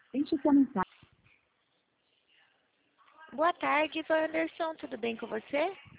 Deixe sua mensagem. Boa tarde, Wanderson. Tudo bem com você?